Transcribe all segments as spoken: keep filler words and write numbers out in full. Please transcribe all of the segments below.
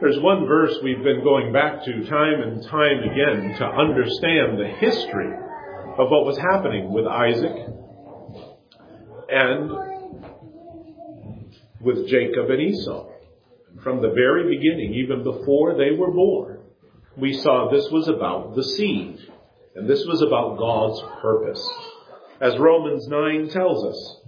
There's one verse we've been going back to time and time again to understand the history of what was happening with Isaac and with Jacob and Esau. From the very beginning, even before they were born, we saw this was about the seed, and this was about God's purpose. As Romans nine tells us,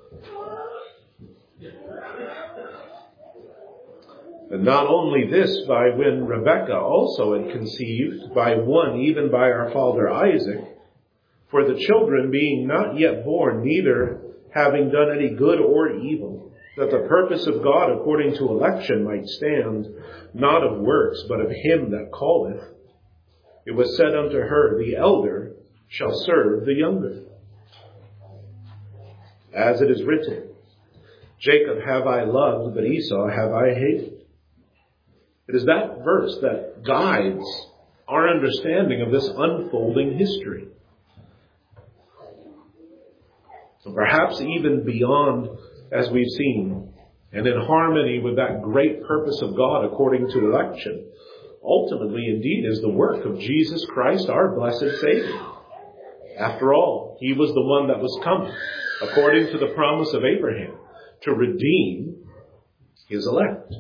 and not only this, by when Rebekah also had conceived, by one, even by our father Isaac, for the children being not yet born, neither having done any good or evil, that the purpose of God according to election might stand, not of works, but of him that calleth. It was said unto her, the elder shall serve the younger. As it is written, Jacob have I loved, but Esau have I hated. It is that verse that guides our understanding of this unfolding history. And perhaps even beyond, as we've seen, and in harmony with that great purpose of God according to election, ultimately indeed is the work of Jesus Christ, our blessed Savior. After all, he was the one that was coming, according to the promise of Abraham, to redeem his elect.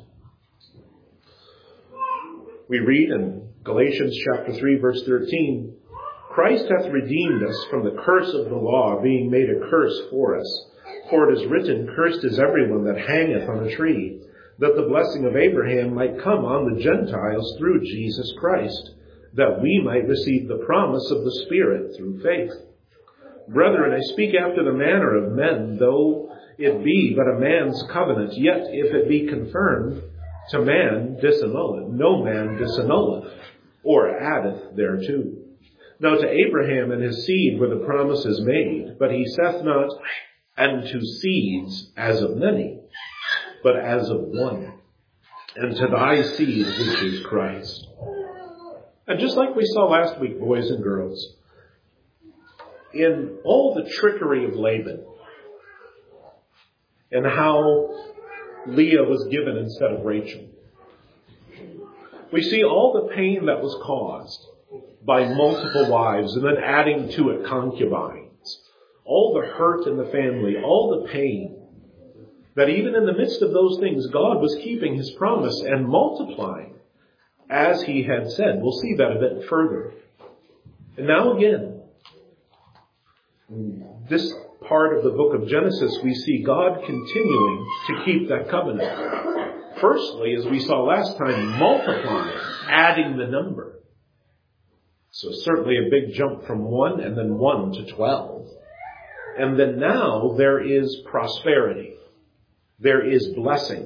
We read in Galatians chapter three, verse thirteen, Christ hath redeemed us from the curse of the law, being made a curse for us. For it is written, cursed is everyone that hangeth on a tree, that the blessing of Abraham might come on the Gentiles through Jesus Christ, that we might receive the promise of the Spirit through faith. Brethren, I speak after the manner of men, though it be but a man's covenant, yet if it be confirmed, to man disannulleth, no man disannulleth, or addeth thereto. Now to Abraham and his seed were the promises made, but he saith not, and to seeds as of many, but as of one, and to thy seed which is Christ. And just like we saw last week, boys and girls, in all the trickery of Laban, and how Leah was given instead of Rachel, we see all the pain that was caused by multiple wives and then adding to it concubines, all the hurt in the family, all the pain, that even in the midst of those things, God was keeping his promise and multiplying as he had said. We'll see that a bit further. And now again, this part of the book of Genesis, we see God continuing to keep that covenant. Firstly, as we saw last time, multiplying, adding the number. So certainly a big jump from one and then one to twelve. And then now there is prosperity. There is blessing.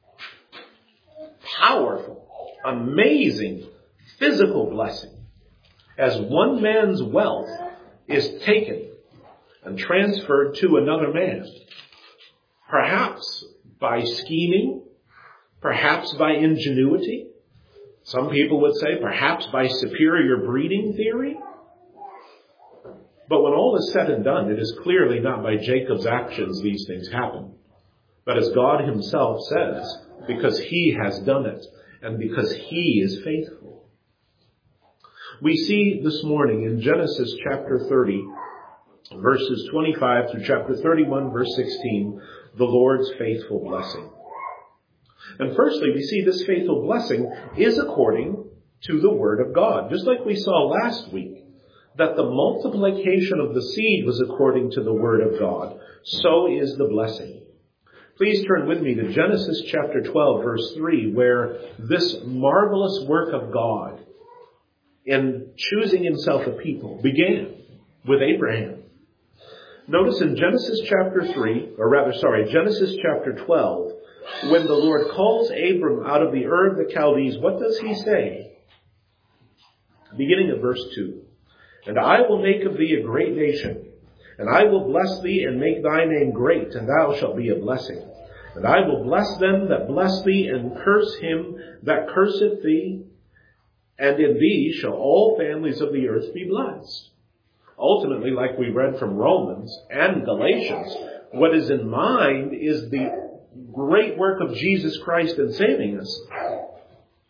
Powerful, amazing, physical blessing. As one man's wealth is taken and transferred to another man. Perhaps by scheming, perhaps by ingenuity. Some people would say perhaps by superior breeding theory. But when all is said and done, it is clearly not by Jacob's actions these things happen, but as God himself says, because he has done it and because he is faithful. We see this morning in Genesis chapter thirty, verses twenty-five through chapter thirty-one, verse sixteen, the Lord's faithful blessing. And firstly, we see this faithful blessing is according to the word of God. Just like we saw last week, that the multiplication of the seed was according to the word of God, so is the blessing. Please turn with me to Genesis chapter twelve, verse three, where this marvelous work of God in choosing himself a people began with Abraham. Notice in Genesis chapter three, or rather, sorry, Genesis chapter twelve, when the Lord calls Abram out of the Ur of the Chaldees, what does he say? Beginning of verse two. And I will make of thee a great nation, and I will bless thee and make thy name great, and thou shalt be a blessing. And I will bless them that bless thee, and curse him that curseth thee, and in thee shall all families of the earth be blessed. Ultimately, like we read from Romans and Galatians, what is in mind is the great work of Jesus Christ in saving us.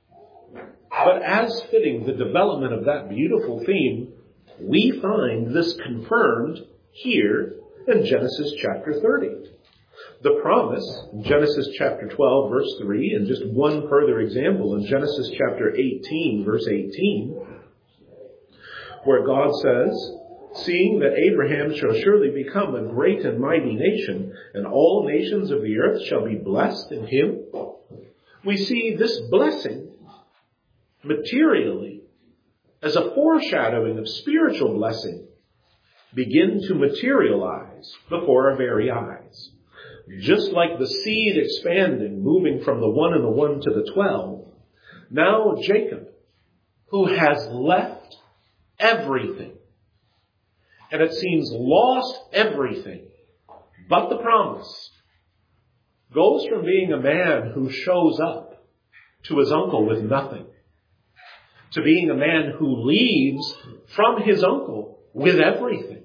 But as fitting the development of that beautiful theme, we find this confirmed here in Genesis chapter thirty. The promise, in Genesis chapter twelve, verse three, and just one further example in Genesis chapter eighteen, verse eighteen, where God says, seeing that Abraham shall surely become a great and mighty nation, and all nations of the earth shall be blessed in him. We see this blessing materially as a foreshadowing of spiritual blessing begin to materialize before our very eyes. Just like the seed expanding, moving from the one and the one to the twelve, now Jacob, who has left everything, and it seems lost everything but the promise, goes from being a man who shows up to his uncle with nothing, to being a man who leaves from his uncle with everything.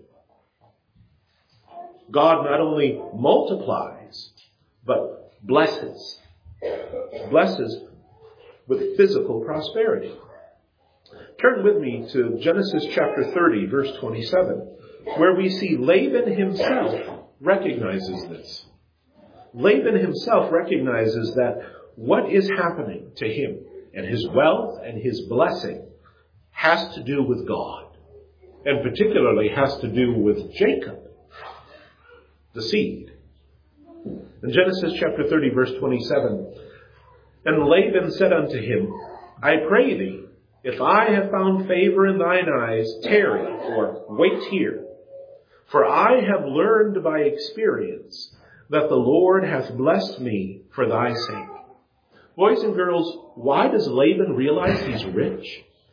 God not only multiplies, but blesses. Blesses with physical prosperity. Turn with me to Genesis chapter thirty, verse twenty-seven, where we see Laban himself recognizes this. Laban himself recognizes that what is happening to him and his wealth and his blessing has to do with God, and particularly has to do with Jacob, the seed. In Genesis chapter thirty, verse twenty-seven, and Laban said unto him, I pray thee, if I have found favor in thine eyes, tarry, or wait here. For I have learned by experience that the Lord hath blessed me for thy sake. Boys and girls, why does Laban realize he's rich?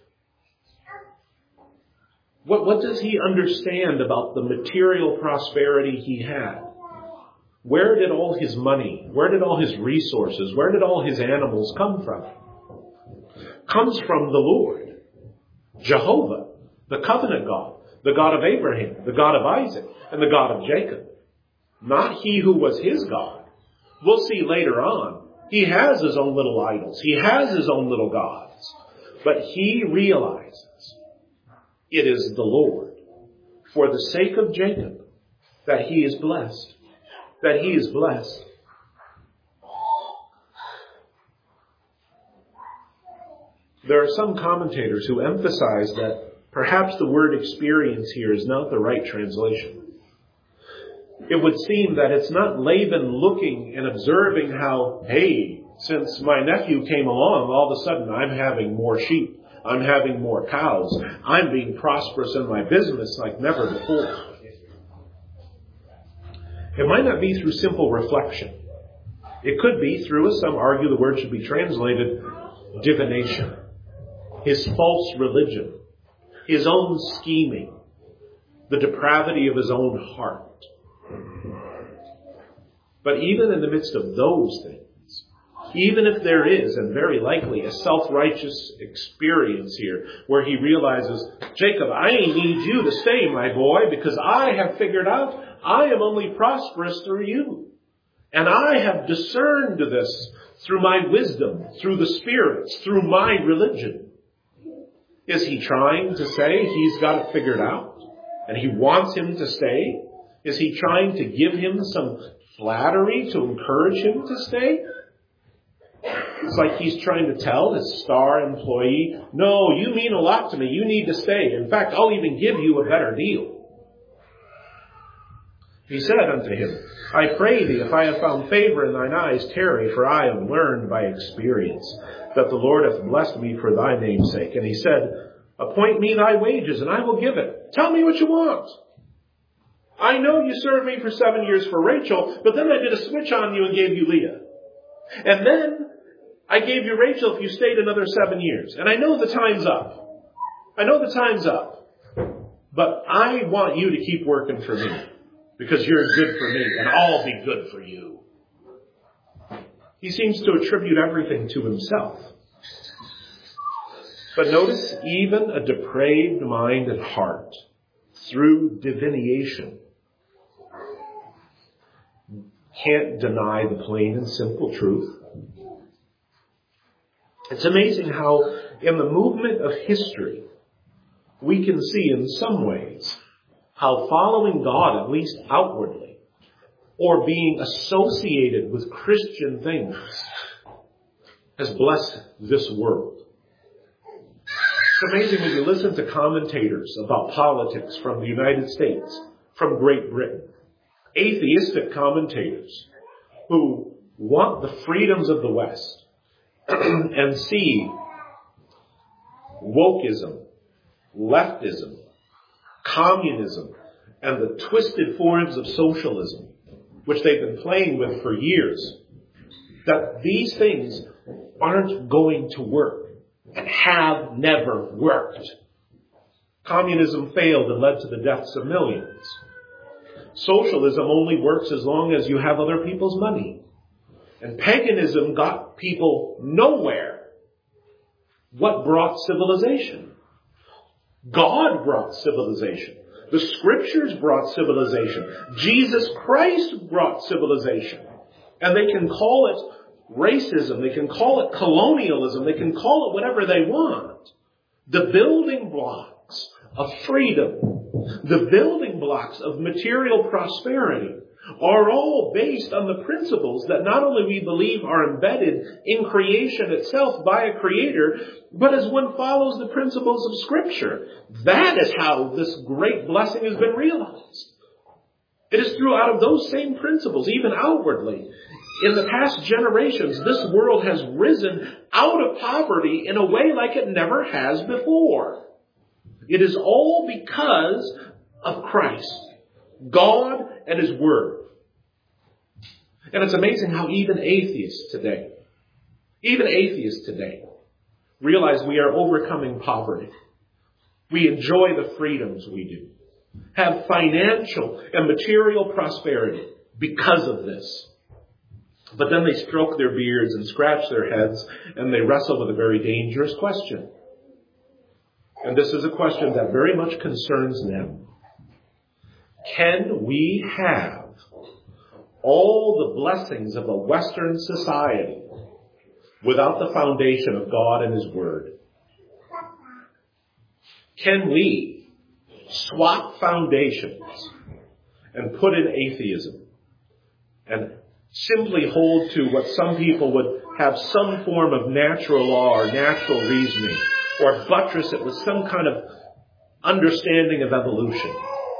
What, what does he understand about the material prosperity he had? Where did all his money, where did all his resources, where did all his animals come from? Comes from the Lord, Jehovah, the covenant God, the God of Abraham, the God of Isaac, and the God of Jacob. Not he who was his God. We'll see later on, he has his own little idols. He has his own little gods. But he realizes it is the Lord, for the sake of Jacob, that he is blessed. That he is blessed. There are some commentators who emphasize that perhaps the word experience here is not the right translation. It would seem that it's not Laban looking and observing how, hey, since my nephew came along, all of a sudden I'm having more sheep. I'm having more cows. I'm being prosperous in my business like never before. It might not be through simple reflection. It could be through, as some argue the word should be translated, divination. His false religion. His own scheming. The depravity of his own heart. But even in the midst of those things, even if there is, and very likely, a self-righteous experience here where he realizes, Jacob, I need you to stay, my boy, because I have figured out I am only prosperous through you. And I have discerned this through my wisdom, through the spirits, through my religion. Is he trying to say he's got it figured out and he wants him to stay? Is he trying to give him some flattery to encourage him to stay? It's like he's trying to tell his star employee, no, you mean a lot to me. You need to stay. In fact, I'll even give you a better deal. He said unto him, I pray thee, if I have found favor in thine eyes, tarry, for I have learned by experience that the Lord hath blessed me for thy name's sake. And he said, appoint me thy wages, and I will give it. Tell me what you want. I know you served me for seven years for Rachel, but then I did a switch on you and gave you Leah. And then I gave you Rachel if you stayed another seven years. And I know the time's up. I know the time's up. But I want you to keep working for me. Because you're good for me, and I'll be good for you. He seems to attribute everything to himself. But notice, even a depraved mind and heart, through divination, can't deny the plain and simple truth. It's amazing how in the movement of history, we can see in some ways how following God, at least outwardly, or being associated with Christian things, has blessed this world. It's amazing when you listen to commentators about politics from the United States, from Great Britain, atheistic commentators who want the freedoms of the West and see wokeism, leftism, communism, and the twisted forms of socialism, which they've been playing with for years, that these things aren't going to work and have never worked. Communism failed and led to the deaths of millions. Socialism only works as long as you have other people's money. And paganism got people nowhere. What brought civilization? God brought civilization. The scriptures brought civilization. Jesus Christ brought civilization. And they can call it racism. They can call it colonialism. They can call it whatever they want. The building blocks of freedom, the building blocks of material prosperity are all based on the principles that not only we believe are embedded in creation itself by a creator, but as one follows the principles of Scripture. That is how this great blessing has been realized. It is through out of those same principles, even outwardly. In the past generations, this world has risen out of poverty in a way like it never has before. It is all because of Christ, God and His Word. And it's amazing how even atheists today, even atheists today, realize we are overcoming poverty. We enjoy the freedoms we do, have financial and material prosperity because of this. But then they stroke their beards and scratch their heads and they wrestle with a very dangerous question. And this is a question that very much concerns them. Can we have all the blessings of a Western society without the foundation of God and His Word? Can we swap foundations and put in atheism and simply hold to what some people would have some form of natural law or natural reasoning, or buttress it with some kind of understanding of evolution?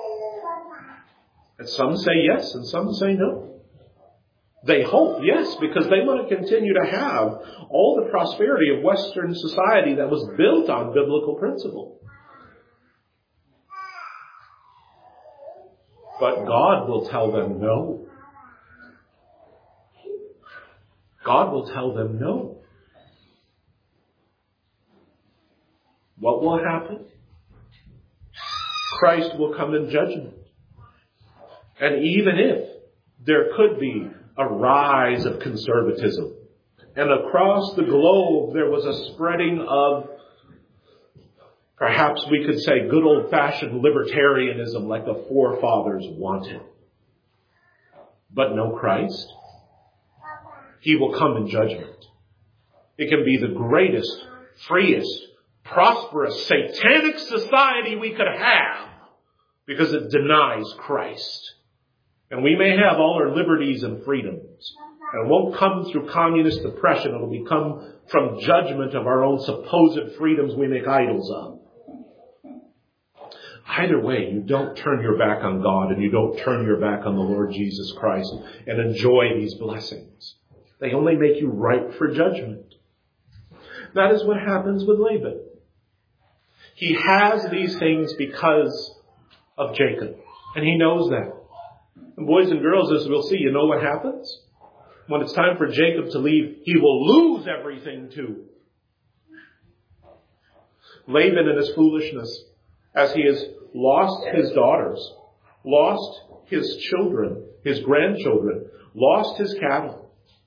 And some say yes, and some say no. They hope yes, because they want to continue to have all the prosperity of Western society that was built on biblical principle. But God will tell them no. God will tell them no. What will happen? Christ will come in judgment. And even if there could be a rise of conservatism, and across the globe there was a spreading of, perhaps we could say, good old-fashioned libertarianism like the forefathers wanted, but no Christ, He will come in judgment. It can be the greatest, freest, prosperous, satanic society we could have because it denies Christ. And we may have all our liberties and freedoms. And it won't come through communist oppression. It will become from judgment of our own supposed freedoms we make idols of. Either way, you don't turn your back on God and you don't turn your back on the Lord Jesus Christ and enjoy these blessings. They only make you ripe for judgment. That is what happens with Laban. He has these things because of Jacob. And he knows that. And boys and girls, as we'll see, you know what happens? When it's time for Jacob to leave, he will lose everything too. Laban in his foolishness, as he has lost his daughters, lost his children, his grandchildren, lost his cattle.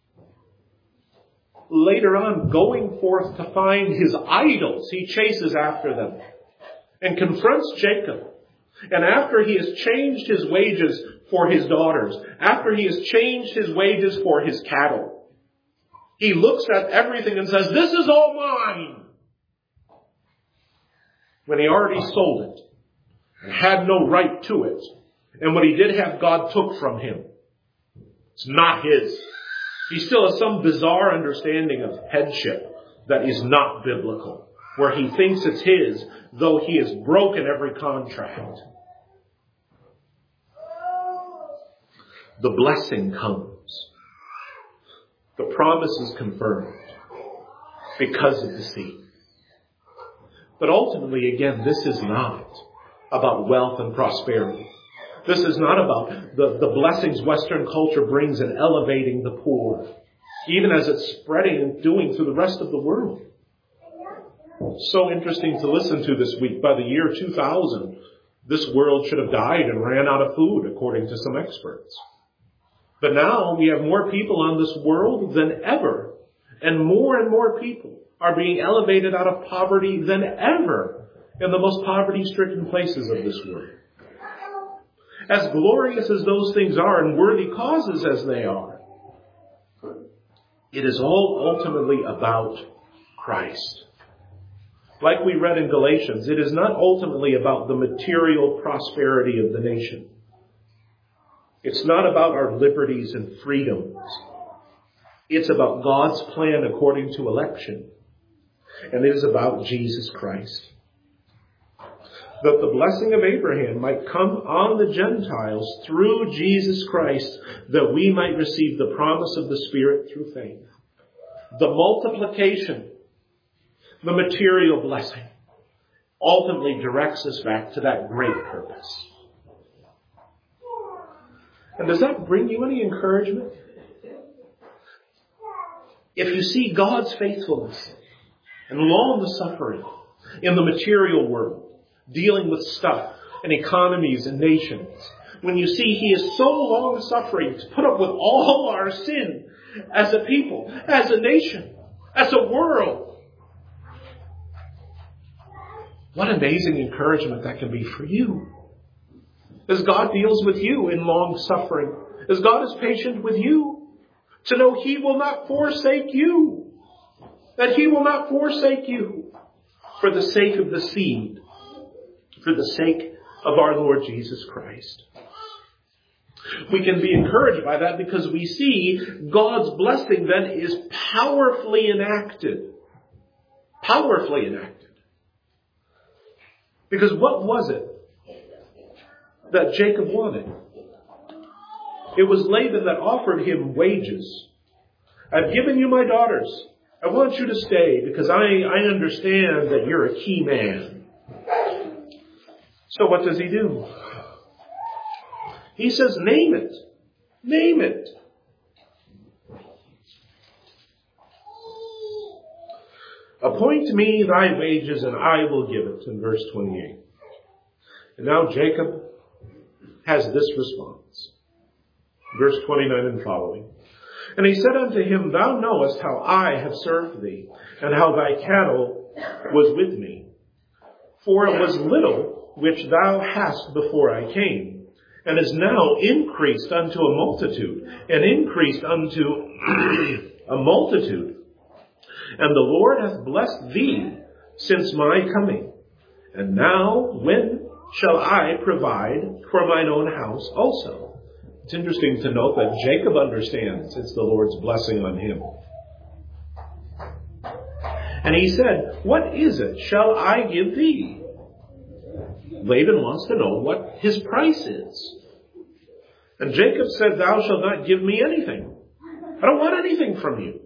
Later on, going forth to find his idols, he chases after them and confronts Jacob. And after he has changed his wages for his daughters, after he has changed his wages for his cattle, He looks at everything and says, this is all mine. When he already sold it and had no right to it. And what he did have, God took from him. It's not his. He still has some bizarre understanding of headship that is not biblical, where he thinks it's his, though he has broken every contract. The blessing comes. The promise is confirmed because of the seed. But ultimately, again, this is not about wealth and prosperity. This is not about the, the blessings Western culture brings in elevating the poor, even as it's spreading and doing through the rest of the world. So interesting to listen to this week. By the year two thousand, this world should have died and ran out of food, according to some experts. But now we have more people on this world than ever, and more and more people are being elevated out of poverty than ever in the most poverty-stricken places of this world. As glorious as those things are and worthy causes as they are, it is all ultimately about Christ. Like we read in Galatians, it is not ultimately about the material prosperity of the nation. It's not about our liberties and freedoms. It's about God's plan according to election. And it is about Jesus Christ. That the blessing of Abraham might come on the Gentiles through Jesus Christ, that we might receive the promise of the Spirit through faith. The multiplication, the material blessing, ultimately directs us back to that great purpose. And does that bring you any encouragement? If you see God's faithfulness and long suffering in the material world, dealing with stuff and economies and nations, when you see he is so long suffering to put up with all our sin as a people, as a nation, as a world, what amazing encouragement that can be for you. As God deals with you in long suffering, as God is patient with you, to know he will not forsake you, that he will not forsake you for the sake of the seed, for the sake of our Lord Jesus Christ. We can be encouraged by that because we see God's blessing then is powerfully enacted. Powerfully enacted. Because what was it that Jacob wanted? It was Laban that offered him wages. I've given you my daughters. I want you to stay because I, I understand that you're a key man. So what does he do? He says, name it. Name it. Appoint me thy wages and I will give it, in verse twenty-eight. And now Jacob has this response. Verse twenty-nine and following. And he said unto him, thou knowest how I have served thee, and how thy cattle was with me. For it was little which thou hast before I came, and is now increased unto a multitude, and increased unto a multitude. And the Lord hath blessed thee since my coming. And now when shall I provide for mine own house also? It's interesting to note that Jacob understands it's the Lord's blessing on him. And he said, what is it shall I give thee? Laban wants to know what his price is. And Jacob said, thou shalt not give me anything. I don't want anything from you.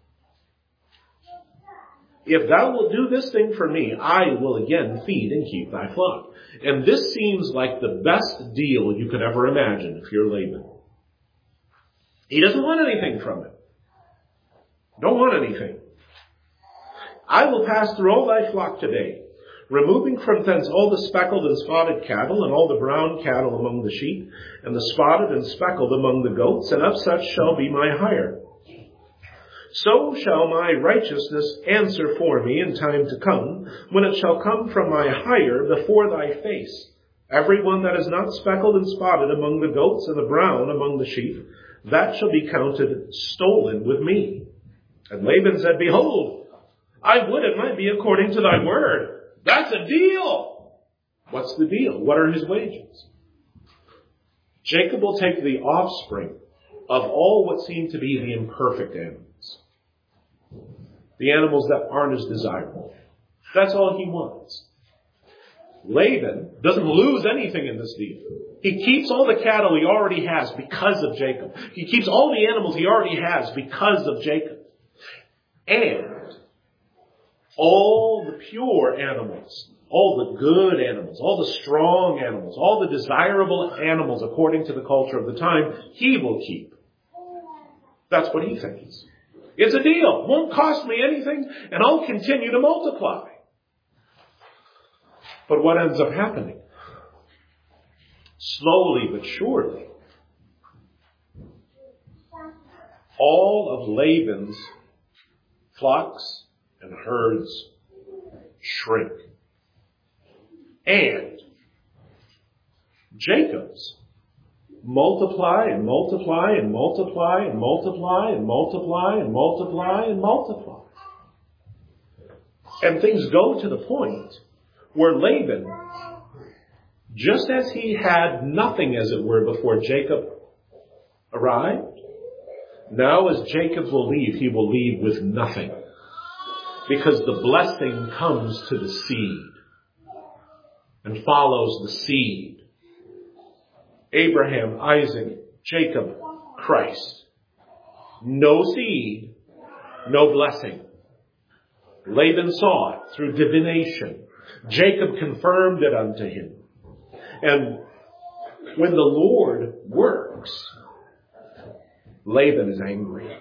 If thou wilt do this thing for me, I will again feed and keep thy flock. And this seems like the best deal you could ever imagine if you're Laban. He doesn't want anything from it. Don't want anything. I will pass through all thy flock today, removing from thence all the speckled and spotted cattle, and all the brown cattle among the sheep, and the spotted and speckled among the goats, and of such shall be my hire. So shall my righteousness answer for me in time to come, when it shall come from my hire before thy face. Every one that is not speckled and spotted among the goats, and the brown among the sheep, that shall be counted stolen with me. And Laban said, behold, I would it might be according to thy word. That's a deal. What's the deal? What are his wages? Jacob will take the offspring of all what seem to be the imperfect animals. The animals that aren't as desirable. That's all he wants. Laban doesn't lose anything in this deal. He keeps all the cattle he already has because of Jacob. He keeps all the animals he already has because of Jacob. And all the pure animals, all the good animals, all the strong animals, all the desirable animals according to the culture of the time, he will keep. That's what he thinks. It's a deal. Won't cost me anything, and I'll continue to multiply. But what ends up happening? Slowly but surely, all of Laban's flocks and herds shrink. And Jacob's multiply and multiply and multiply and multiply and multiply and multiply and multiply. And things go to the point where Laban, just as he had nothing, as it were, before Jacob arrived, now as Jacob will leave, he will leave with nothing. Because the blessing comes to the seed and follows the seed. Abraham, Isaac, Jacob, Christ. No seed, no blessing. Laban saw it through divination. Jacob confirmed it unto him. And when the Lord works, Laban is angry.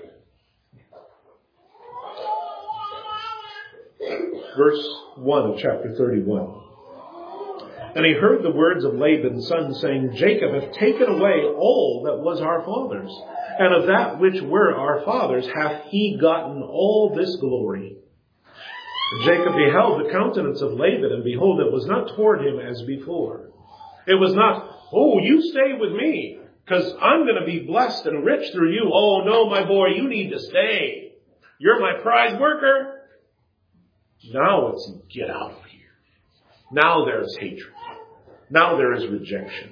Verse one of chapter thirty-one. And he heard the words of Laban's son, saying, Jacob hath taken away all that was our father's, and of that which were our father's hath he gotten all this glory. And Jacob beheld the countenance of Laban, and behold, it was not toward him as before. It was not, oh, you stay with me, because I'm going to be blessed and rich through you. Oh, no, my boy, you need to stay. You're my prize worker. Now it's get out of here. Now there is hatred. Now there is rejection.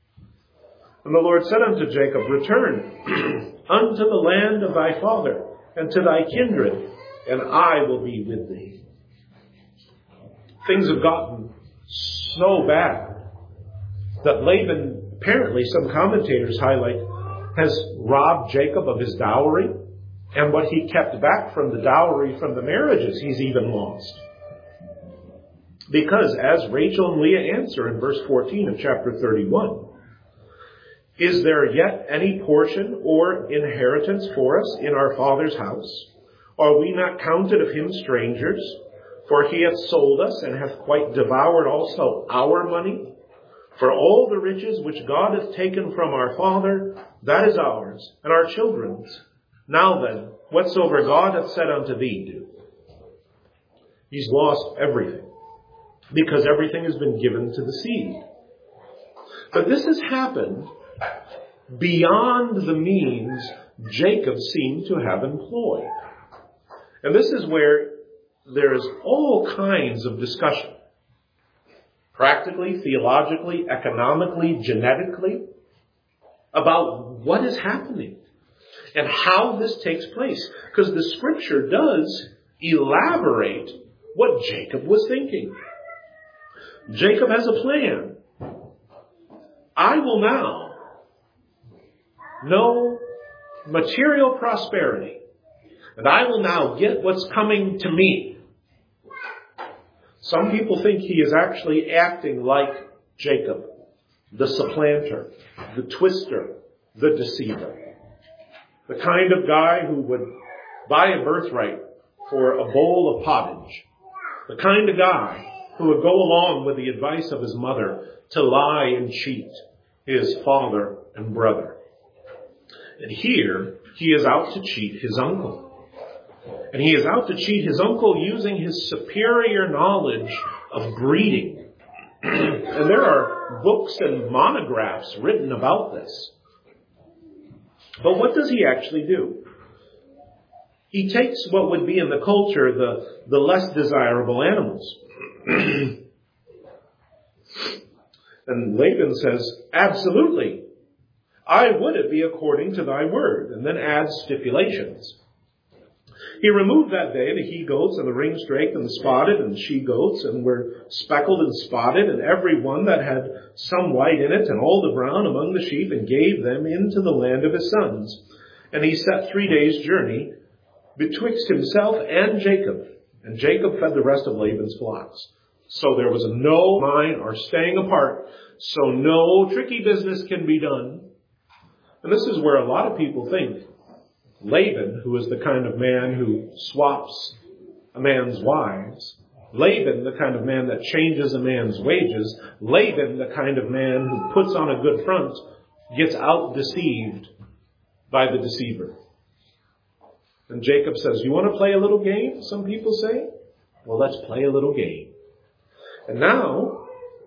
And the Lord said unto Jacob, return unto the land of thy father and to thy kindred, and I will be with thee. Things have gotten so bad that Laban, apparently some commentators highlight, has robbed Jacob of his dowry, and what he kept back from the dowry from the marriages he's even lost. Because as Rachel and Leah answer in verse fourteen of chapter thirty-one, is there yet any portion or inheritance for us in our father's house? Are we not counted of him strangers? For he hath sold us and hath quite devoured also our money. For all the riches which God hath taken from our father, that is ours, and our children's. Now then, whatsoever God hath said unto thee, do. He's lost everything, because everything has been given to the seed. But this has happened beyond the means Jacob seemed to have employed. And this is where there's all kinds of discussion. Practically, theologically, economically, genetically, about what is happening and how this takes place. Because the scripture does elaborate what Jacob was thinking. Jacob has a plan. I will now know material prosperity, and I will now get what's coming to me. Some people think he is actually acting like Jacob, the supplanter, the twister, the deceiver. The kind of guy who would buy a birthright for a bowl of pottage. The kind of guy who would go along with the advice of his mother to lie and cheat his father and brother. And here, he is out to cheat his uncle. And he is out to cheat his uncle using his superior knowledge of breeding. And there are books and monographs written about this. But what does he actually do? he takes what would be in the culture the, the less desirable animals. And Laban says, absolutely, I would it be according to thy word, and then adds stipulations. He removed that day the he-goats and the ring-straked and the spotted and she-goats, and were speckled and spotted, and every one that had some white in it, and all the brown among the sheep, and gave them into the land of his sons. And he set three days' journey betwixt himself and Jacob, and Jacob fed the rest of Laban's flocks. So there was no line or staying apart, so no tricky business can be done. And this is where a lot of people think Laban, who is the kind of man who swaps a man's wives, Laban, the kind of man that changes a man's wages, Laban, the kind of man who puts on a good front, gets out-deceived by the deceiver. And Jacob says, you want to play a little game, some people say? Well, let's play a little game. And now,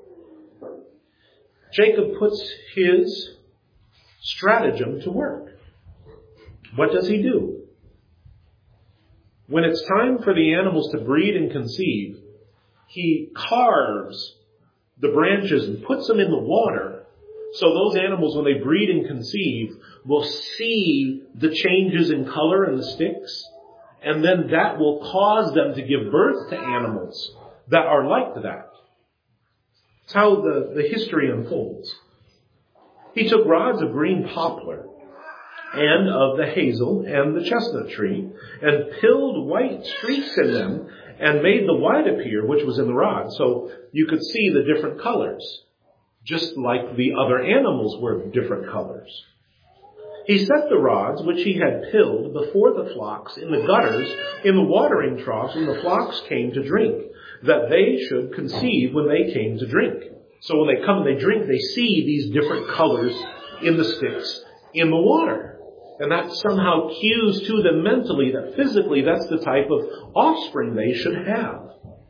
Jacob puts his stratagem to work. What does he do? When it's time for the animals to breed and conceive, he carves the branches and puts them in the water, so those animals, when they breed and conceive, will see the changes in color in the sticks, and then that will cause them to give birth to animals that are like that. It's how the, the history unfolds. He took rods of green poplar and of the hazel and the chestnut tree, and pilled white streaks in them, and made the white appear, which was in the rod, so you could see the different colors, just like the other animals were different colors. He set the rods which he had pilled before the flocks in the gutters, in the watering troughs, when the flocks came to drink, that they should conceive when they came to drink. So when they come and they drink, they see these different colors in the sticks in the water. And that somehow cues to them mentally that physically that's the type of offspring they should have.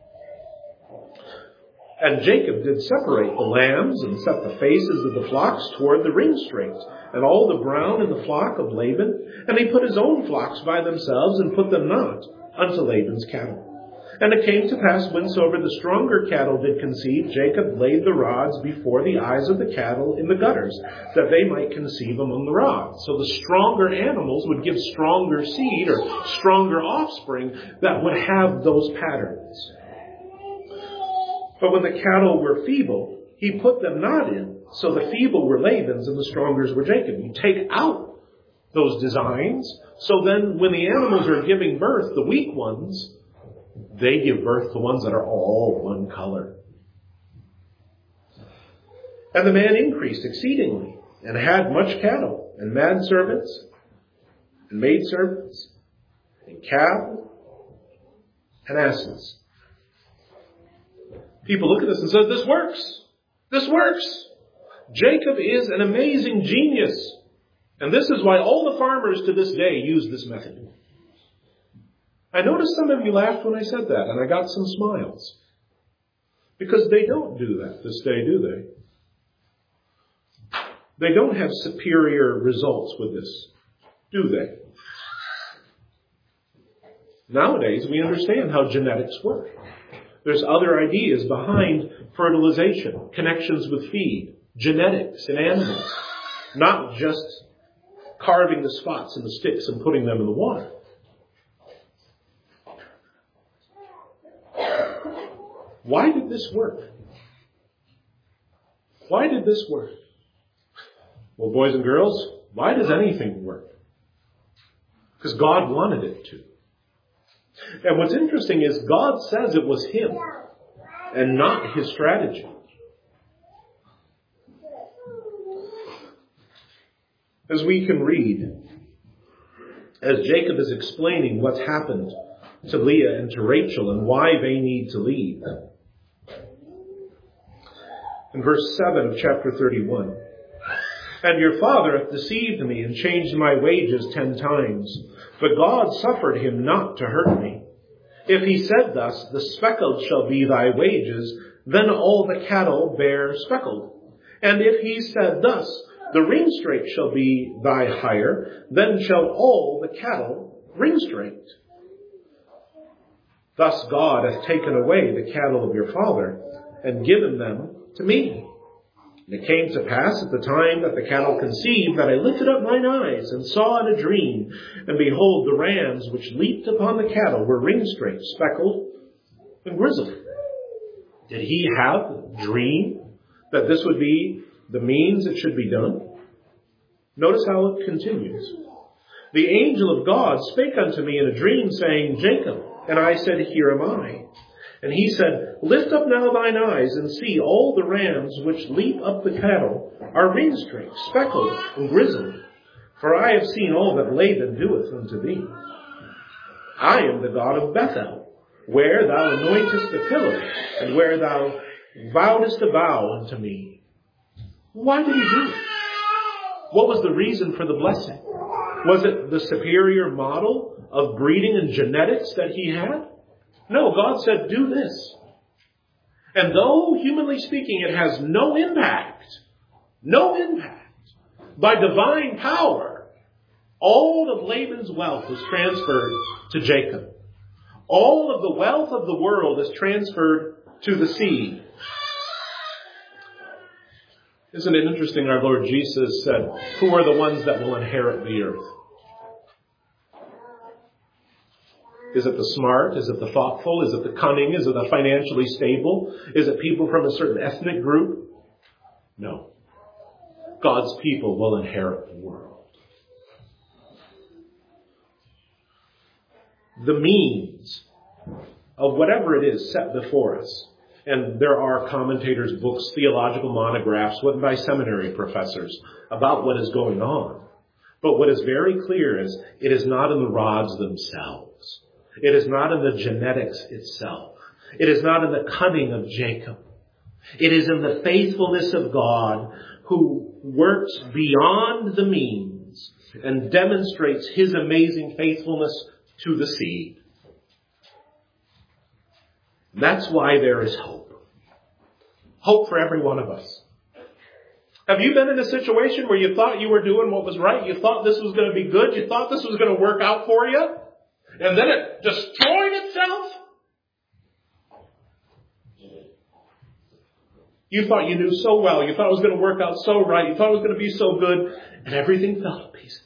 And Jacob did separate the lambs and set the faces of the flocks toward the ring-straked, and all the brown in the flock of Laban. And he put his own flocks by themselves, and put them not unto Laban's cattle. And it came to pass, whensoever the stronger cattle did conceive, Jacob laid the rods before the eyes of the cattle in the gutters, that they might conceive among the rods. So the stronger animals would give stronger seed, or stronger offspring, that would have those patterns. But when the cattle were feeble, he put them not in. So the feeble were Laban's, and the strongers were Jacob. You take out those designs, so then when the animals are giving birth, the weak ones, they give birth to ones that are all one color. And the man increased exceedingly, and had much cattle, and manservants, and maidservants, and cattle, and asses. People look at this and say, this works. This works. Jacob is an amazing genius. And this is why all the farmers to this day use this method. I noticed some of you laughed when I said that, and I got some smiles. Because they don't do that this day, do they? They don't have superior results with this, do they? Nowadays, we understand how genetics work. There's other ideas behind fertilization, connections with feed, genetics in animals, not just carving the spots in the sticks and putting them in the water. Why did this work? Why did this work? Well, boys and girls, why does anything work? Because God wanted it to. And what's interesting is God says it was him and not his strategy. As we can read, as Jacob is explaining what's happened to Leah and to Rachel and why they need to leave. In verse seven of chapter thirty-one, and your father hath deceived me and changed my wages ten times, but God suffered him not to hurt me. If he said thus, the speckled shall be thy wages, then all the cattle bear speckled. And if he said thus, The ringstrait shall be thy hire, then shall all the cattle ringstrait. Thus God hath taken away the cattle of your father, and given them to me. And it came to pass at the time that the cattle conceived, that I lifted up mine eyes, and saw in a dream, and behold, the rams which leaped upon the cattle were ringstrait, speckled, and grizzled. Did he have a dream that this would be the means it should be done? Notice how it continues. The angel of God spake unto me in a dream, saying, Jacob. And I said, Here am I. And he said, Lift up now thine eyes, and see, all the rams which leap up the cattle are ringstrait, speckled, and grizzled. For I have seen all that Laban doeth unto thee. I am the God of Bethel, where thou anointest the pillar, and where thou vowedest a vow unto me. Why did he do it? What was the reason for the blessing? Was it the superior model of breeding and genetics that he had? No, God said, do this. And though, humanly speaking, it has no impact, no impact, by divine power, all of Laban's wealth was transferred to Jacob. All of the wealth of the world is transferred to the seed. Isn't it interesting, our Lord Jesus said, who are the ones that will inherit the earth? Is it the smart? Is it the thoughtful? Is it the cunning? Is it the financially stable? Is it people from a certain ethnic group? No. God's people will inherit the world. The means of whatever it is set before us. And there are commentators' books, theological monographs written by seminary professors about what is going on. But what is very clear is it is not in the rods themselves. It is not in the genetics itself. It is not in the cunning of Jacob. It is in the faithfulness of God, who works beyond the means and demonstrates his amazing faithfulness to the seed. That's why there is hope. Hope for every one of us. Have you been in a situation where you thought you were doing what was right? You thought this was going to be good? You thought this was going to work out for you? And then it destroyed itself? You thought you knew so well. You thought it was going to work out so right. You thought it was going to be so good. And everything fell to pieces.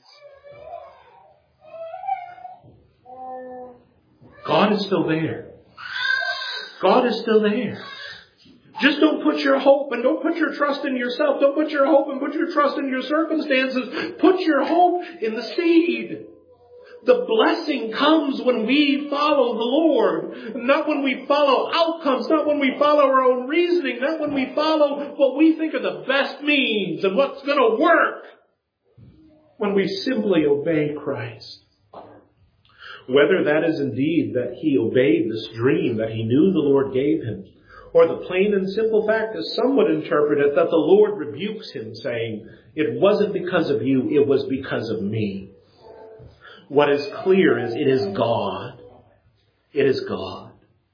God is still there. God is still there. Just don't put your hope and don't put your trust in yourself. Don't put your hope and put your trust in your circumstances. Put your hope in the seed. The blessing comes when we follow the Lord. Not when we follow outcomes. Not when we follow our own reasoning. Not when we follow what we think are the best means and what's going to work. When we simply obey Christ. Whether that is indeed that he obeyed this dream that he knew the Lord gave him, or the plain and simple fact, as some would interpret it, that the Lord rebukes him, saying, it wasn't because of you, it was because of me. What is clear is it is God. It is God.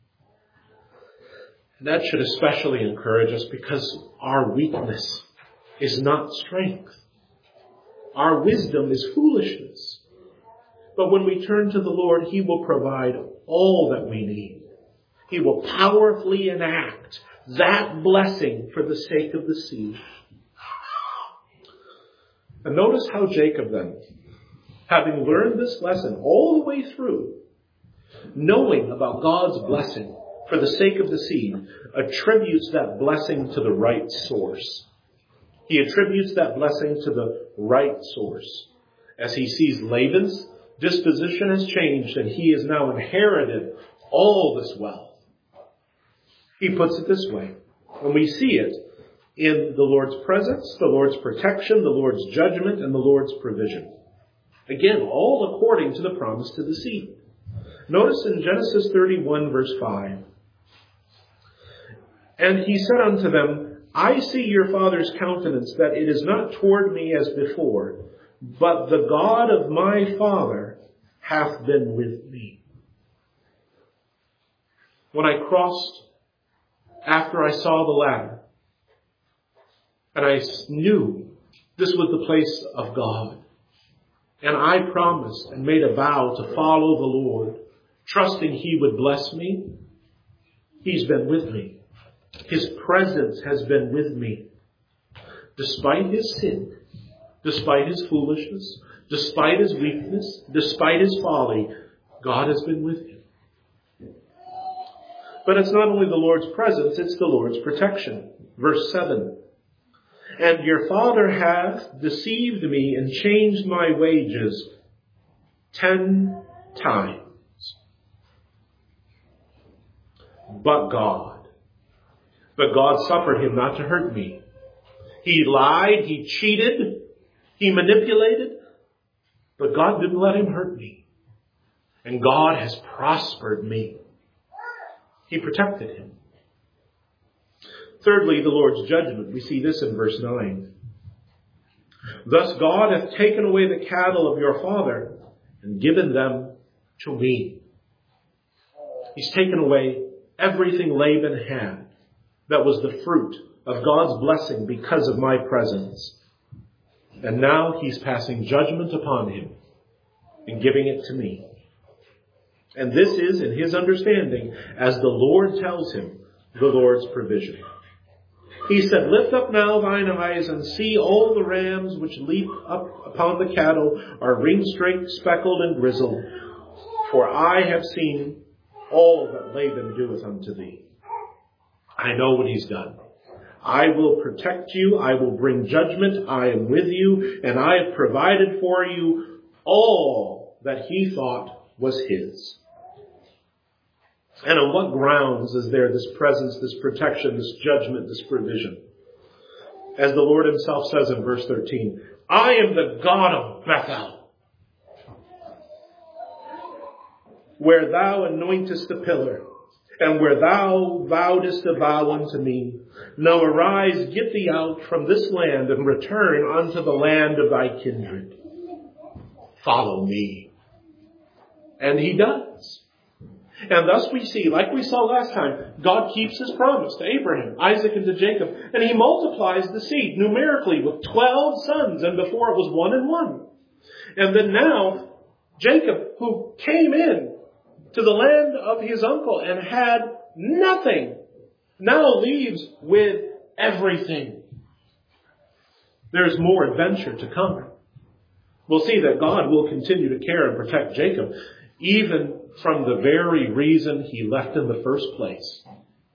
And that should especially encourage us because our weakness is not strength. Our wisdom is foolishness. But when we turn to the Lord, he will provide all that we need. He will powerfully enact that blessing for the sake of the seed. And notice how Jacob then, having learned this lesson all the way through, knowing about God's blessing for the sake of the seed, attributes that blessing to the right source. He attributes that blessing to the right source. As he sees Laban's disposition has changed and he has now inherited all this wealth. He puts it this way, and we see it in the Lord's presence, the Lord's protection, the Lord's judgment, and the Lord's provision. Again, all according to the promise to the seed. Notice in Genesis thirty-one, verse five. And he said unto them, I see your father's countenance, that it is not toward me as before, but the God of my father hath been with me. When I crossed, after I saw the ladder, and I knew This was the place of God. And I promised and made a vow to follow the Lord, trusting He would bless me. He's been with me. His presence has been with me. Despite his sin, despite his foolishness, despite his weakness, despite his folly, God has been with him. But it's not only the Lord's presence, it's the Lord's protection. Verse seven. And your father hath deceived me and changed my wages ten times. But God. But God suffered him not to hurt me. He lied, he cheated, he manipulated, but God didn't let him hurt me. And God has prospered me. He protected him. Thirdly, the Lord's judgment. We see this in verse nine. Thus God hath taken away the cattle of your father and given them to me. He's taken away everything Laban had that was the fruit of God's blessing because of my presence. And now he's passing judgment upon him and giving it to me. And this is, in his understanding, as the Lord tells him, the Lord's provision. He said, lift up now thine eyes and see all the rams which leap up upon the cattle are ring-straked, speckled, and grizzled. For I have seen all that Laban doeth unto thee. I know what he's done. I will protect you. I will bring judgment. I am with you. And I have provided for you all that he thought was his. And on what grounds is there this presence, this protection, this judgment, this provision? As the Lord himself says in verse thirteen, I am the God of Bethel, where thou anointest the pillar, and where thou vowedest a vow unto me. Now arise, get thee out from this land, and return unto the land of thy kindred. Follow me. And he does. And thus we see, like we saw last time, God keeps his promise to Abraham, Isaac, and to Jacob. And he multiplies the seed numerically with twelve sons, and before it was one and one. And then now, Jacob, who came in to the land of his uncle and had nothing, now leaves with everything. There's more adventure to come. We'll see that God will continue to care and protect Jacob, even from the very reason he left in the first place.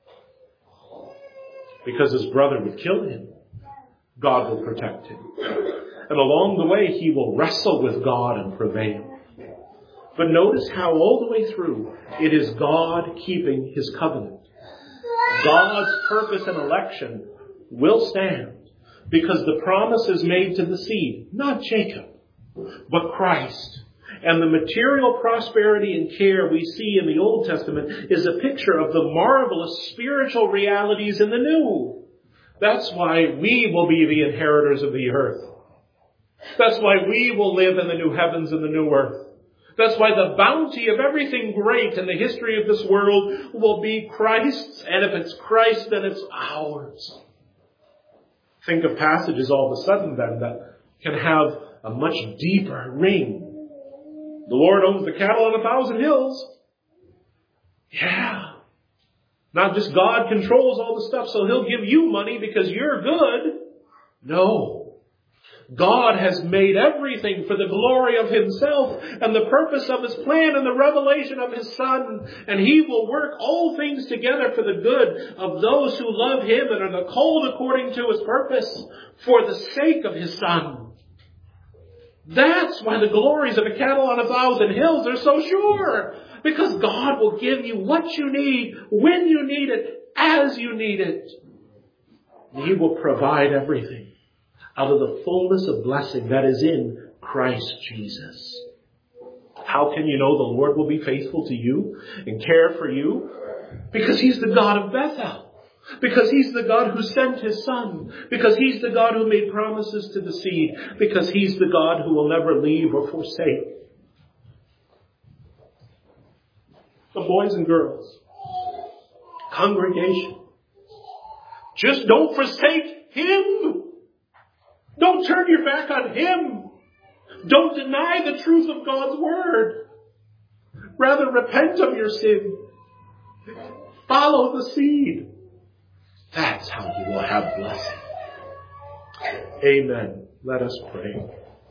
Because his brother would kill him, God will protect him. And along the way, he will wrestle with God and prevail. But notice how all the way through, it is God keeping his covenant. God's purpose and election will stand because the promise is made to the seed, not Jacob, but Christ. And the material prosperity and care we see in the Old Testament is a picture of the marvelous spiritual realities in the New. That's why we will be the inheritors of the earth. That's why we will live in the new heavens and the new earth. That's why the bounty of everything great in the history of this world will be Christ's. And if it's Christ, then it's ours. Think of passages all of a sudden then that can have a much deeper ring. The Lord owns the cattle on a thousand hills. Yeah. Not just God controls all the stuff, so he'll give you money because you're good. No. God has made everything for the glory of himself and the purpose of his plan and the revelation of his Son. And he will work all things together for the good of those who love him and are called according to his purpose for the sake of his Son. That's why the glories of a cattle on a thousand hills are so sure. Because God will give you what you need, when you need it, as you need it. He will provide everything out of the fullness of blessing that is in Christ Jesus. How can you know the Lord will be faithful to you and care for you? Because he's the God of Bethel. Because he's the God who sent his Son. Because he's the God who made promises to the seed. Because he's the God who will never leave or forsake. So boys and girls, congregation, just don't forsake him. Don't Don't turn your back on Him. Don't deny the truth of God's Word. Rather, repent of your sin. Follow the seed. That's how you will have blessing. Amen. Let us pray.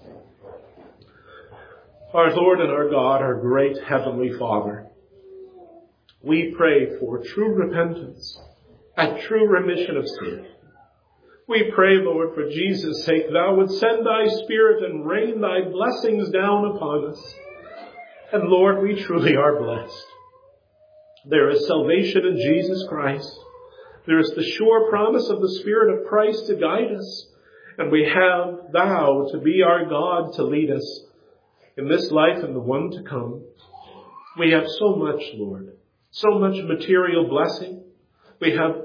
Our Lord and our God, our great Heavenly Father, we pray for true repentance and true remission of sin. We pray, Lord, for Jesus' sake, Thou would send Thy Spirit and rain Thy blessings down upon us. And Lord, we truly are blessed. There is salvation in Jesus Christ. There is the sure promise of the Spirit of Christ to guide us. And we have Thou to be our God to lead us in this life and the one to come. We have so much, Lord, so much material blessing. We have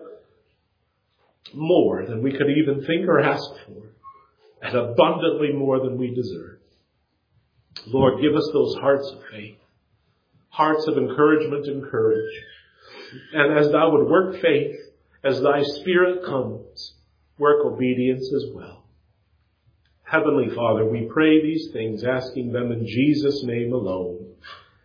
more than we could even think or ask for, and abundantly more than we deserve. Lord, give us those hearts of faith, hearts of encouragement and courage. And as Thou would work faith, as Thy Spirit comes, work obedience as well. Heavenly Father, we pray these things, asking them in Jesus' name alone.